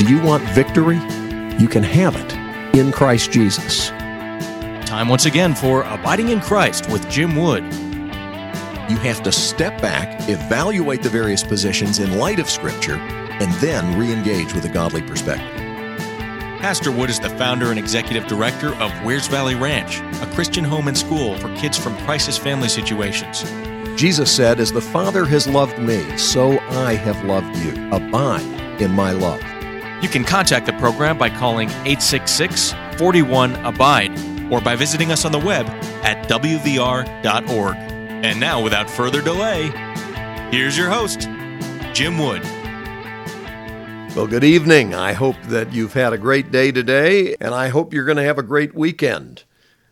Do you want victory? You can have it in Christ Jesus. Time once again for Abiding in Christ with Jim Wood. You have to step back, evaluate the various positions in light of Scripture, and then re-engage with a godly perspective. Pastor Wood is the founder and executive director of Wears Valley Ranch, a Christian home and school for kids from crisis family situations. Jesus said, "As the Father has loved me, so I have loved you. Abide in my love." You can contact the program by calling 866-41-ABIDE or by visiting us on the web at wvr.org. And now, without further delay, here's your host, Jim Wood. Well, good evening. I hope that you've had a great day today, and I hope you're going to have a great weekend.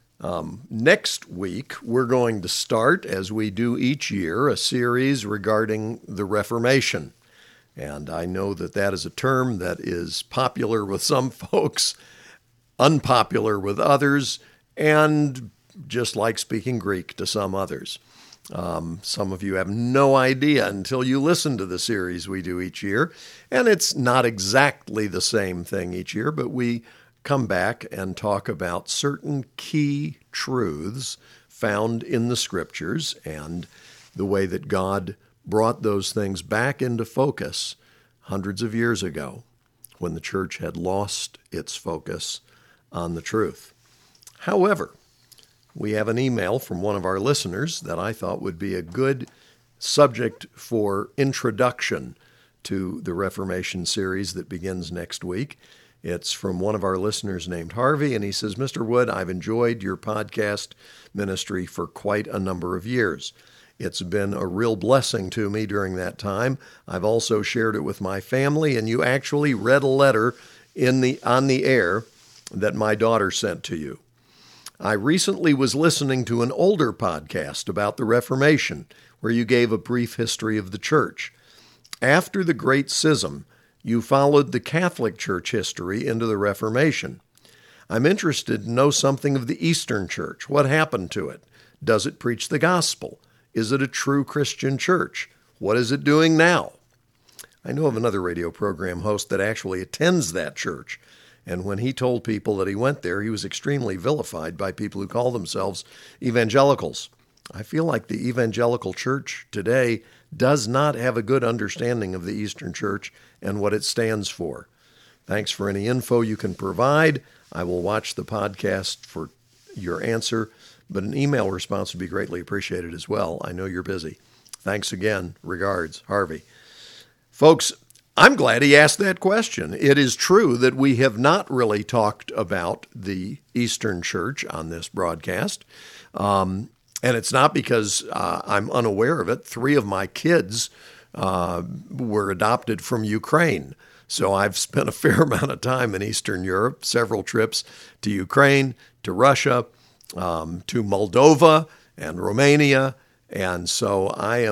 Next week, we're going to start, as we do each year, a series regarding the Reformation. And I know that that is a term that is popular with some folks, unpopular with others, and just like speaking Greek to some others. Some of you have no idea until you listen to the series we do each year. And it's not exactly the same thing each year, but we come back and talk about certain key truths found in the Scriptures and the way that God brought those things back into focus hundreds of years ago when the church had lost its focus on the truth. However, we have an email from one of our listeners that I thought would be a good subject for introduction to the Reformation series that begins next week. It's from one of our listeners named Harvey, and he says, "Mr. Wood, I've enjoyed your podcast ministry for quite a number of years. It's been a real blessing to me during that time. I've also shared it with my family, and you actually read a letter on the air that my daughter sent to you. I recently was listening to an older podcast about the Reformation, where you gave a brief history of the church. After the Great Schism, you followed the Catholic Church history into the Reformation. I'm interested to know something of the Eastern Church. What happened to it? Does it preach the gospel? Is it a true Christian church? What is it doing now?" I know of another radio program host that actually attends that church, and when he told people that he went there, he was extremely vilified by people who call themselves evangelicals. I feel like the evangelical church today does not have a good understanding of the Eastern Church and what it stands for. Thanks for any info you can provide. I will watch the podcast for your answer, but an email response would be greatly appreciated as well. I know you're busy. Thanks again. Regards, Harvey. Folks, I'm glad he asked that question. It is true that we have not really talked about the Eastern Church on this broadcast, and it's not because I'm unaware of it. 3 of my kids were adopted from Ukraine, so I've spent a fair amount of time in Eastern Europe, several trips to Ukraine, to Russia, to Moldova and Romania, and so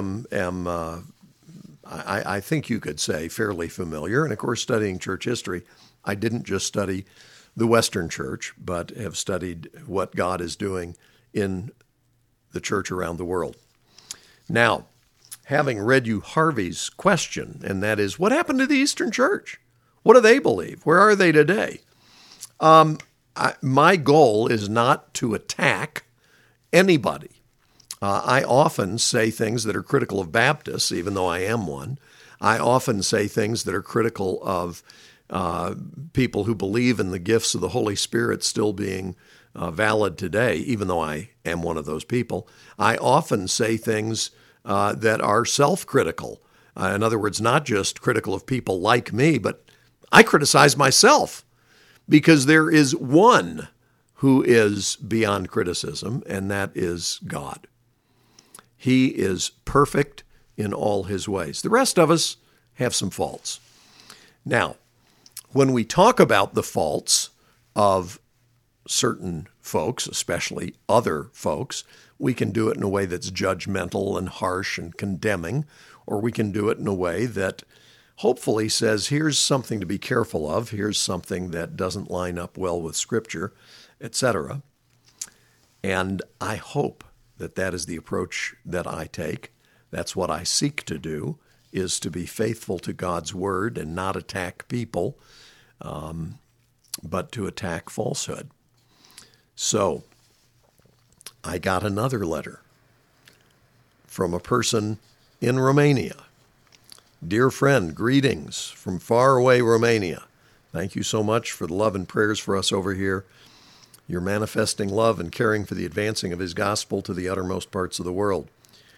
I think you could say fairly familiar. And of course, studying church history, I didn't just study the Western Church, but have studied what God is doing in the church around the world. Now, having read you Harvey's question, and that is, what happened to the Eastern Church? What do they believe? Where are they today? My goal is not to attack anybody. I often say things that are critical of Baptists, even though I am one. I often say things that are critical of people who believe in the gifts of the Holy Spirit still being valid today, even though I am one of those people. I often say things that are self-critical. In other words, not just critical of people like me, but I criticize myself. Because there is one who is beyond criticism, and that is God. He is perfect in all his ways. The rest of us have some faults. Now, when we talk about the faults of certain folks, especially other folks, we can do it in a way that's judgmental and harsh and condemning, or we can do it in a way that hopefully says, here's something to be careful of, here's something that doesn't line up well with Scripture, etc. And I hope that that is the approach that I take. That's what I seek to do, is to be faithful to God's word and not attack people, but to attack falsehood. So I got another letter from a person in Romania. Dear friend, greetings from faraway Romania. Thank you so much for the love and prayers for us over here. You're manifesting love and caring for the advancing of his gospel to the uttermost parts of the world.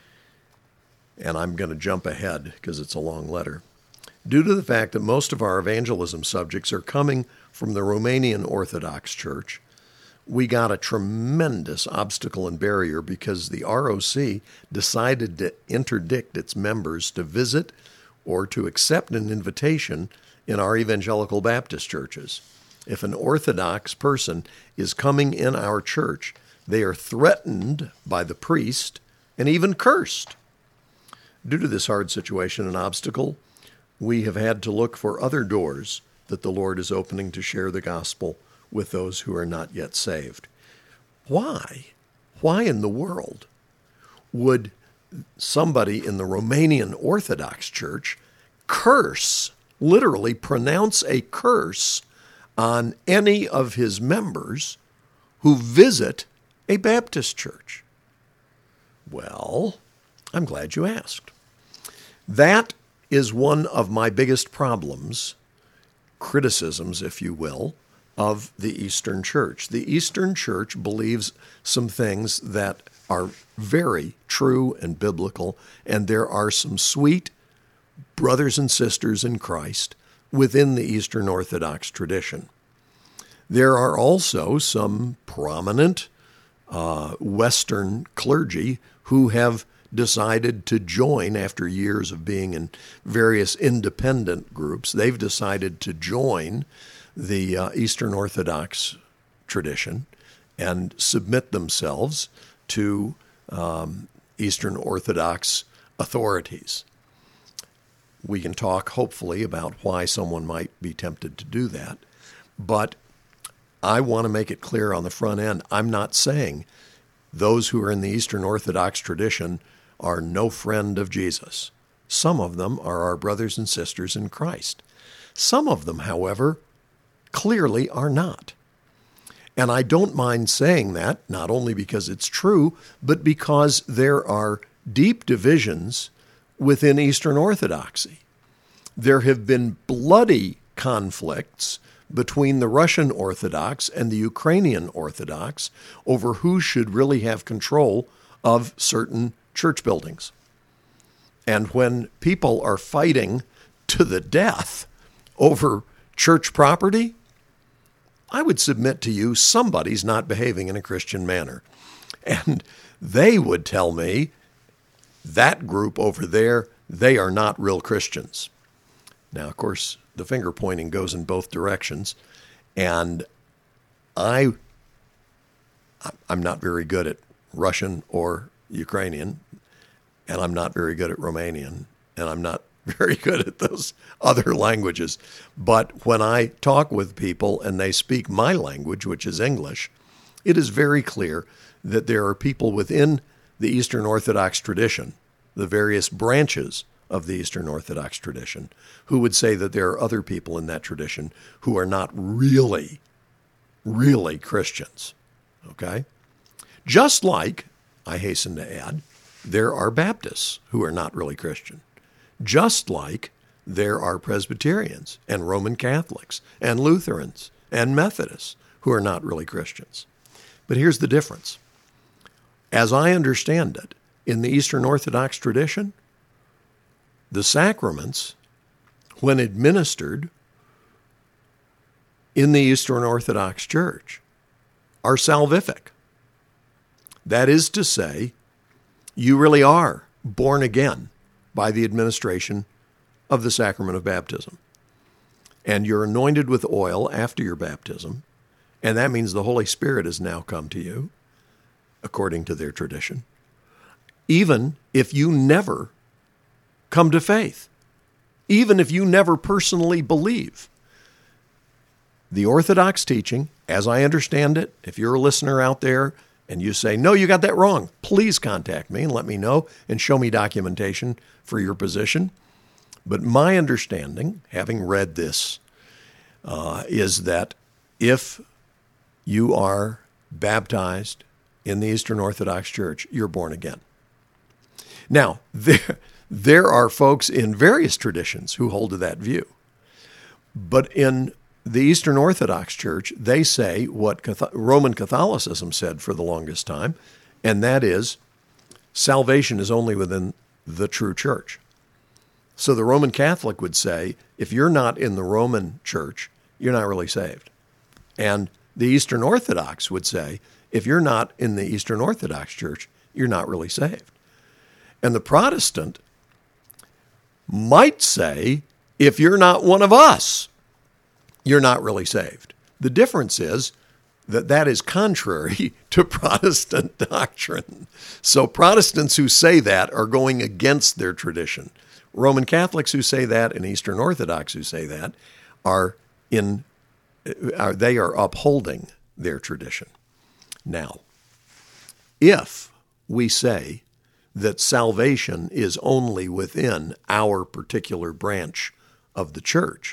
And I'm going to jump ahead because it's a long letter. Due to the fact that most of our evangelism subjects are coming from the Romanian Orthodox Church, we got a tremendous obstacle and barrier because the ROC decided to interdict its members to visit or to accept an invitation in our evangelical Baptist churches. If an Orthodox person is coming in our church, they are threatened by the priest and even cursed. Due to this hard situation and obstacle, we have had to look for other doors that the Lord is opening to share the gospel with those who are not yet saved. Why? Why in the world would somebody in the Romanian Orthodox Church curse, literally pronounce a curse on any of his members who visit a Baptist church? Well, I'm glad you asked. That is one of my biggest problems, criticisms, if you will, of the Eastern Church. The Eastern Church believes some things that are very true and biblical, and there are some sweet brothers and sisters in Christ within the Eastern Orthodox tradition. There are also some prominent Western clergy who have decided to join after years of being in various independent groups. They've decided to join the Eastern Orthodox tradition and submit themselves to Eastern Orthodox authorities. We can talk, hopefully, about why someone might be tempted to do that, but I want to make it clear on the front end, I'm not saying those who are in the Eastern Orthodox tradition are no friend of Jesus. Some of them are our brothers and sisters in Christ. Some of them, however, clearly are not. And I don't mind saying that, not only because it's true, but because there are deep divisions within Eastern Orthodoxy. There have been bloody conflicts between the Russian Orthodox and the Ukrainian Orthodox over who should really have control of certain church buildings. And when people are fighting to the death over church property, I would submit to you somebody's not behaving in a Christian manner. And they would tell me, that group over there, they are not real Christians. Now, of course, the finger pointing goes in both directions, and I'm not very good at Russian or Ukrainian, and I'm not very good at Romanian, and I'm not very good at those other languages. But when I talk with people and they speak my language, which is English, it is very clear that there are people within the Eastern Orthodox tradition, the various branches of the Eastern Orthodox tradition, who would say that there are other people in that tradition who are not really Christians. Okay? Just like, I hasten to add, there are Baptists who are not really Christian. Just like there are Presbyterians and Roman Catholics and Lutherans and Methodists who are not really Christians. But here's the difference. As I understand it, in the Eastern Orthodox tradition, the sacraments, when administered in the Eastern Orthodox Church, are salvific. That is to say, you really are born again by the administration of the sacrament of baptism. And you're anointed with oil after your baptism, and that means the Holy Spirit has now come to you, according to their tradition, even if you never come to faith, even if you never personally believe. The Orthodox teaching, as I understand it, if you're a listener out there and you say, no, you got that wrong, please contact me and let me know and show me documentation for your position. But my understanding, having read this, is that if you are baptized in the Eastern Orthodox Church, you're born again. Now, there are folks in various traditions who hold to that view. But in the Eastern Orthodox Church, they say what Roman Catholicism said for the longest time, and that is salvation is only within the true church. So the Roman Catholic would say, if you're not in the Roman Church, you're not really saved. And the Eastern Orthodox would say, if you're not in the Eastern Orthodox Church, you're not really saved. And the Protestant might say, if you're not one of us, you're not really saved. The difference is that is contrary to Protestant doctrine. So Protestants who say that are going against their tradition. Roman Catholics who say that and Eastern Orthodox who say that they are upholding their tradition. Now, if we say that salvation is only within our particular branch of the church,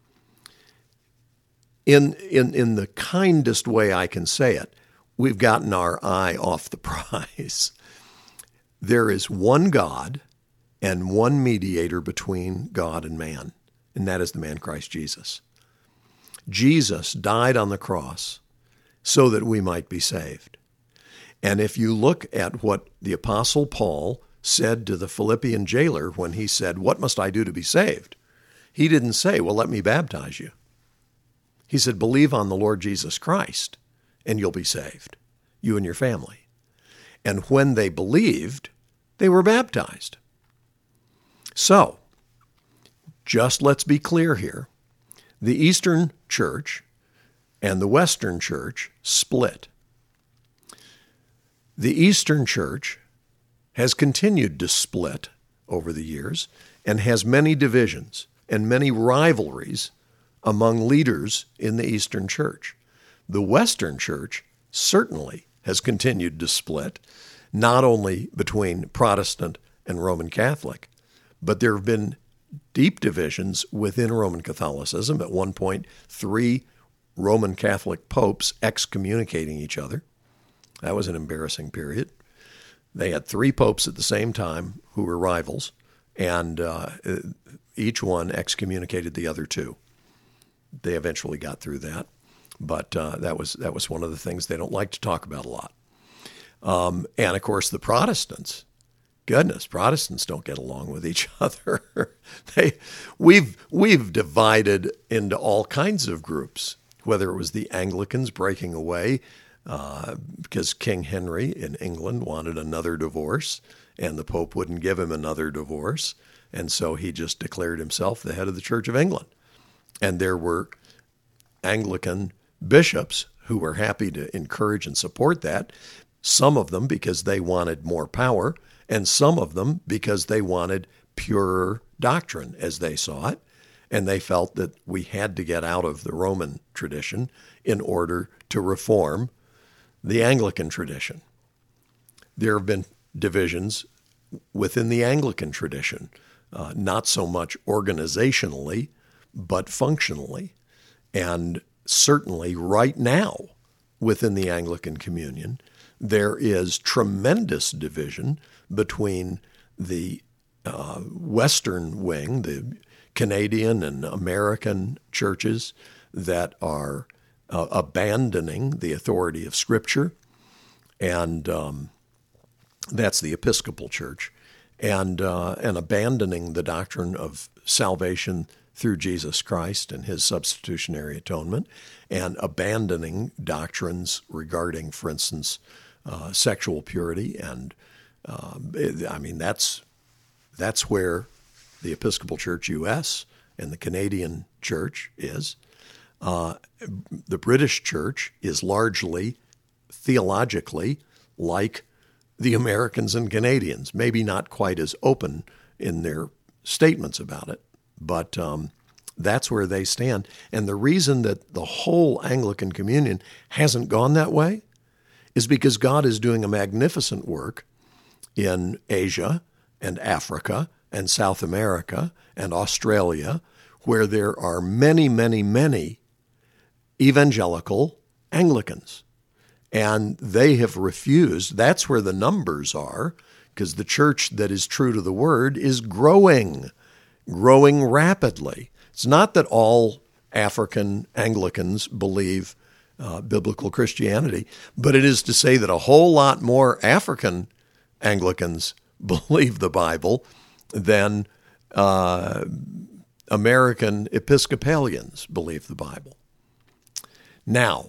in the kindest way I can say it, we've gotten our eye off the prize. There is one God and one mediator between God and man, and that is the man Christ Jesus. Jesus died on the cross so that we might be saved. And if you look at what the Apostle Paul said to the Philippian jailer when he said, "What must I do to be saved?" He didn't say, "Well, let me baptize you." He said, "Believe on the Lord Jesus Christ, and you'll be saved, you and your family." And when they believed, they were baptized. So, just let's be clear here. The Eastern Church and the Western Church split. The Eastern Church has continued to split over the years and has many divisions and many rivalries among leaders in the Eastern Church. The Western Church certainly has continued to split, not only between Protestant and Roman Catholic, but there have been deep divisions within Roman Catholicism. At one point, 3 Roman Catholic popes excommunicating each other. That was an embarrassing period. They had 3 popes at the same time who were rivals, and each one excommunicated the other 2. They eventually got through that, but that was one of the things they don't like to talk about a lot. And of course, the Protestants. Goodness, Protestants don't get along with each other. We've divided into all kinds of groups, whether it was the Anglicans breaking away because King Henry in England wanted another divorce, and the Pope wouldn't give him another divorce, and so he just declared himself the head of the Church of England. And there were Anglican bishops who were happy to encourage and support that, some of them because they wanted more power, and some of them because they wanted purer doctrine as they saw it, and they felt that we had to get out of the Roman tradition in order to reform the Anglican tradition. There have been divisions within the Anglican tradition, not so much organizationally, but functionally. And certainly right now within the Anglican Communion, there is tremendous division between the Western wing, the Canadian and American churches that are abandoning the authority of Scripture, and that's the Episcopal Church, and abandoning the doctrine of salvation through Jesus Christ and his substitutionary atonement, and abandoning doctrines regarding, for instance, sexual purity. And that's where the Episcopal Church U.S. and the Canadian Church is. The British Church is largely theologically like the Americans and Canadians, maybe not quite as open in their statements about it, but that's where they stand. And the reason that the whole Anglican Communion hasn't gone that way is because God is doing a magnificent work in Asia and Africa and South America and Australia, where there are many, many, many evangelical Anglicans. And they have refused. That's where the numbers are, because the church that is true to the word is growing rapidly. It's not that all African Anglicans believe biblical Christianity, but it is to say that a whole lot more African Anglicans believe the Bible than American Episcopalians believe the Bible. Now,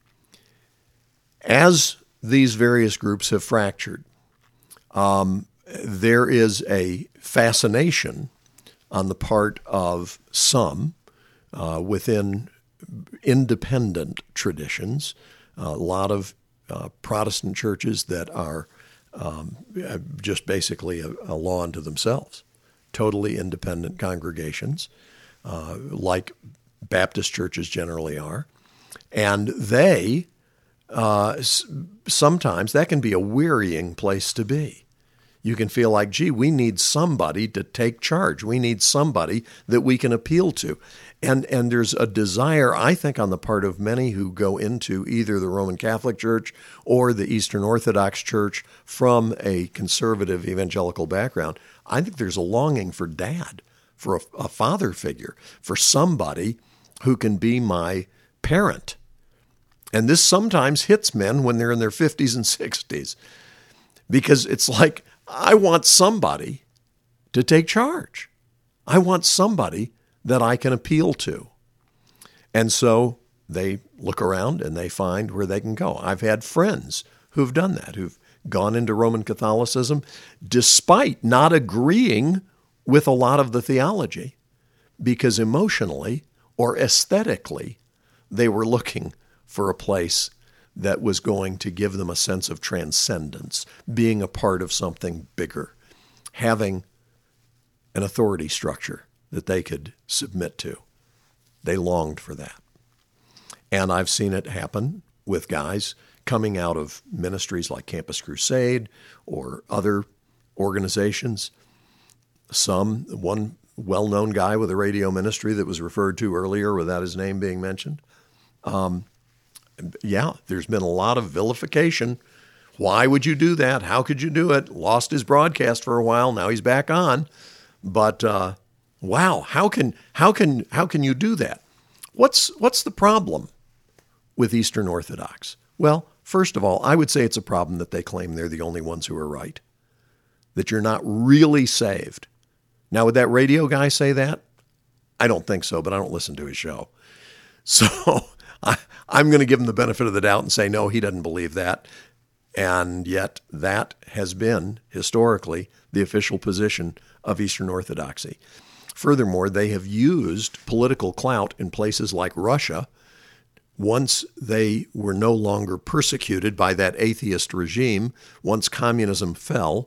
as these various groups have fractured, there is a fascination on the part of some within independent traditions, a lot of Protestant churches that are just basically a law unto themselves, totally independent congregations, like Baptist churches generally are. And they, sometimes that can be a wearying place to be. You can feel like, gee, we need somebody to take charge. We need somebody that we can appeal to. And there's a desire, I think, on the part of many who go into either the Roman Catholic Church or the Eastern Orthodox Church from a conservative evangelical background. I think there's a longing for dad, for a father figure, for somebody who can be my parent. And this sometimes hits men when they're in their 50s and 60s, because it's like, I want somebody to take charge. I want somebody that I can appeal to. And so they look around and they find where they can go. I've had friends who've done that, who've gone into Roman Catholicism despite not agreeing with a lot of the theology, because emotionally or aesthetically, they were looking for a place that was going to give them a sense of transcendence, being a part of something bigger, having an authority structure that they could submit to. They longed for that. And I've seen it happen with guys coming out of ministries like Campus Crusade or other organizations. One well-known guy with a radio ministry that was referred to earlier without his name being mentioned. There's been a lot of vilification. Why would you do that? How could you do it? Lost his broadcast for a while. Now he's back on. But wow, how can you do that? What's the problem with Eastern Orthodox? Well, first of all, I would say it's a problem that they claim they're the only ones who are right, that you're not really saved. Now, would that radio guy say that? I don't think so, but I don't listen to his show. So I'm going to give him the benefit of the doubt and say, no, he doesn't believe that. And yet that has been, historically, the official position of Eastern Orthodoxy. Furthermore, they have used political clout in places like Russia. Once they were no longer persecuted by that atheist regime, once communism fell,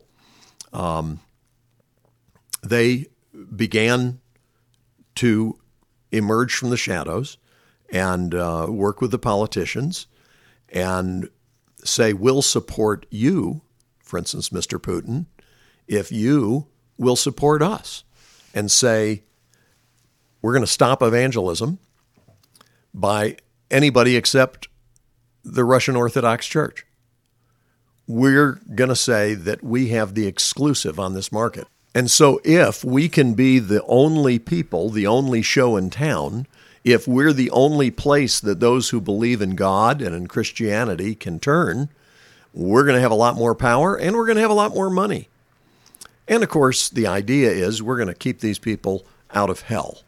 they began to emerge from the shadows and work with the politicians and say, we'll support you, for instance, Mr. Putin, if you will support us, and say, we're going to stop evangelism by anybody except the Russian Orthodox Church. We're going to say that we have the exclusive on this market. And so if we can be the only people, the only show in town, if we're the only place that those who believe in God and in Christianity can turn, we're going to have a lot more power and we're going to have a lot more money. And of course, the idea is we're going to keep these people out of hell.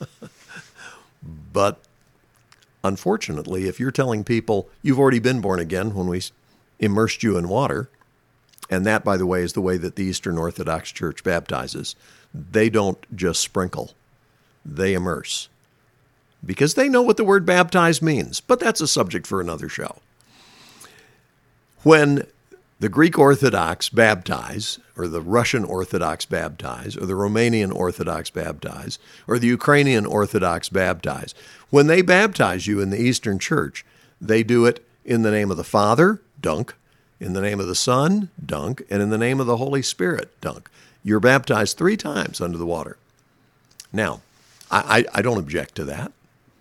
But unfortunately, if you're telling people you've already been born again when we immersed you in water, and that, by the way, is the way that the Eastern Orthodox Church baptizes, they don't just sprinkle, they immerse. Because they know what the word baptize means, but that's a subject for another show. When the Greek Orthodox baptize, or the Russian Orthodox baptize, or the Romanian Orthodox baptize, or the Ukrainian Orthodox baptize, when they baptize you in the Eastern Church, they do it in the name of the Father, dunk, in the name of the Son, dunk, and in the name of the Holy Spirit, dunk. you're baptized 3 times under the water. Now, I don't object to that,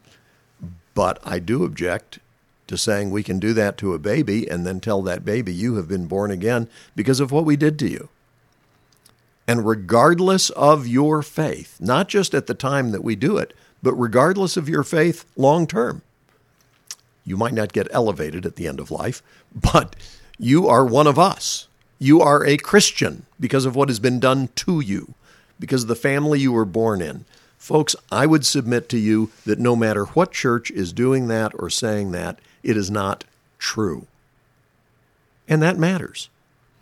but I do object to saying we can do that to a baby and then tell that baby you have been born again because of what we did to you. And regardless of your faith, not just at the time that we do it, but regardless of your faith long term, you might not get elevated at the end of life, but you are one of us. You are a Christian because of what has been done to you, because of the family you were born in. Folks, I would submit to you that no matter what church is doing that or saying that, it is not true. And that matters.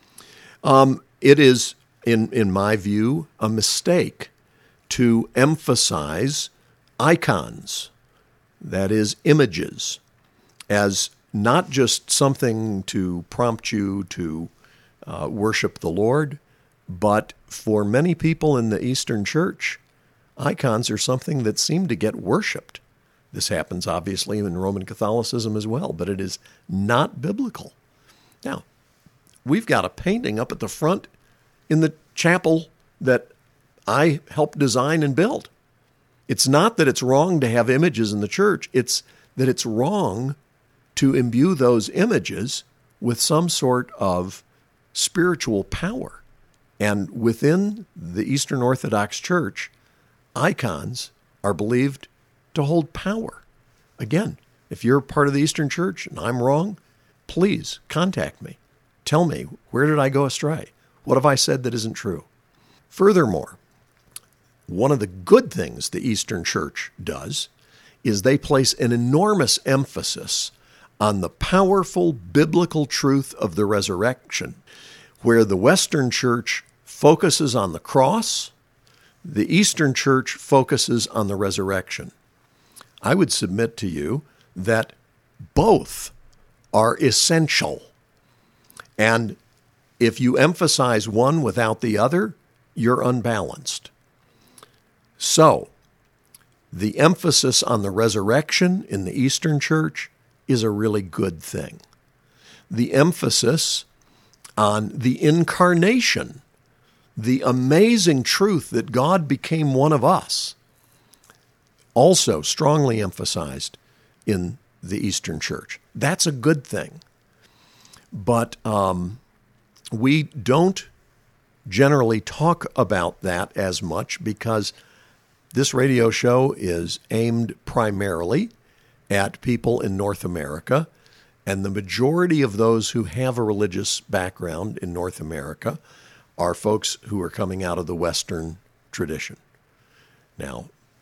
It is, in my view, a mistake to emphasize icons, that is, images, as not just something to prompt you to worship the Lord, but for many people in the Eastern Church, icons are something that seem to get worshiped. This happens, obviously, in Roman Catholicism as well, but it is not biblical. Now, we've got a painting up at the front in the chapel that I helped design and build. It's not that it's wrong to have images in the church. It's that it's wrong to imbue those images with some sort of spiritual power. And within the Eastern Orthodox Church, icons are believed to hold power. Again, if you're part of the Eastern Church and I'm wrong, please contact me. Tell me, where did I go astray? What have I said that isn't true? Furthermore, one of the good things the Eastern Church does is they place an enormous emphasis on the powerful biblical truth of the resurrection, where the Western Church focuses on the cross, the Eastern Church focuses on the resurrection. I would submit to you that both are essential. And if you emphasize one without the other, you're unbalanced. So, the emphasis on the resurrection in the Eastern Church is a really good thing. The emphasis on the incarnation, the amazing truth that God became one of us, also strongly emphasized in the Eastern Church. That's a good thing. But we don't generally talk about that as much because this radio show is aimed primarily at people in North America, and the majority of those who have a religious background in North America are folks who are coming out of the Western tradition. Now,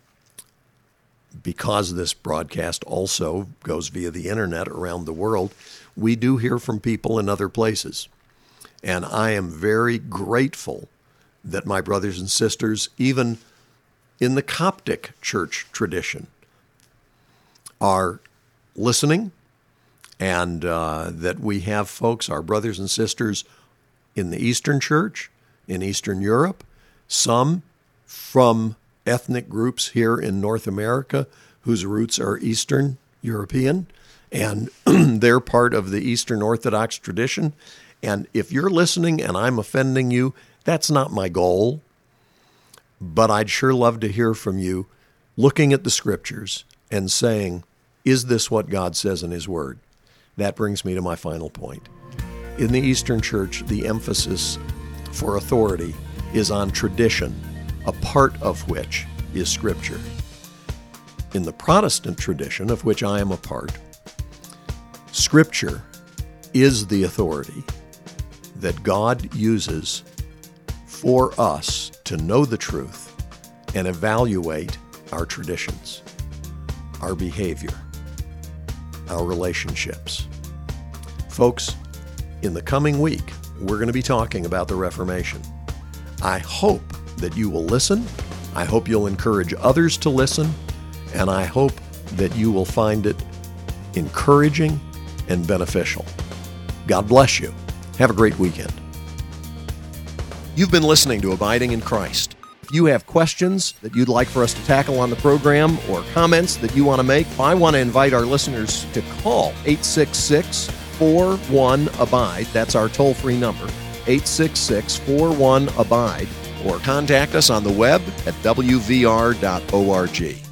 because this broadcast also goes via the internet around the world, we do hear from people in other places. And I am very grateful that my brothers and sisters, even in the Coptic church tradition, are listening, and that we have folks, our brothers and sisters in the Eastern Church, in Eastern Europe, some from ethnic groups here in North America whose roots are Eastern European, and they're part of the Eastern Orthodox tradition. And if you're listening and I'm offending you, that's not my goal. But I'd sure love to hear from you looking at the Scriptures and saying, is this what God says in His Word? That brings me to my final point. In the Eastern Church, the emphasis for authority is on tradition, a part of which is Scripture. In the Protestant tradition, of which I am a part, Scripture is the authority that God uses for us to know the truth and evaluate our traditions, our behavior, our relationships. Folks, in the coming week, we're going to be talking about the Reformation. I hope that you will listen. I hope you'll encourage others to listen. And I hope that you will find it encouraging and beneficial. God bless you. Have a great weekend. You've been listening to Abiding in Christ. If you have questions that you'd like for us to tackle on the program or comments that you want to make, I want to invite our listeners to call 866-41-ABIDE. That's our toll-free number, 866-41-ABIDE. or contact us on the web at wvr.org.